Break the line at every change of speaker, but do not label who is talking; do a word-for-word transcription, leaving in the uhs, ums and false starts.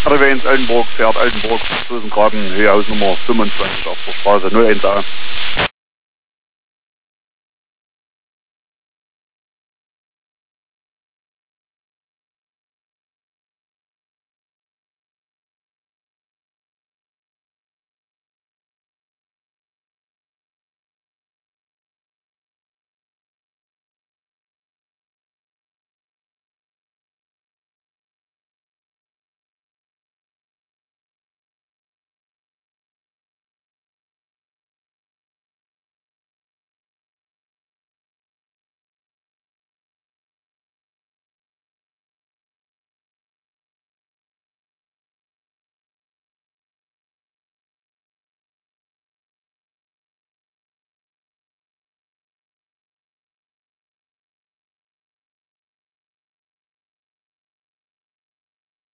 R W eins Altenburg, fährt Altenburg, Dosengraben, Höhehaus Nummer fünfundzwanzig auf der Straße null eins A.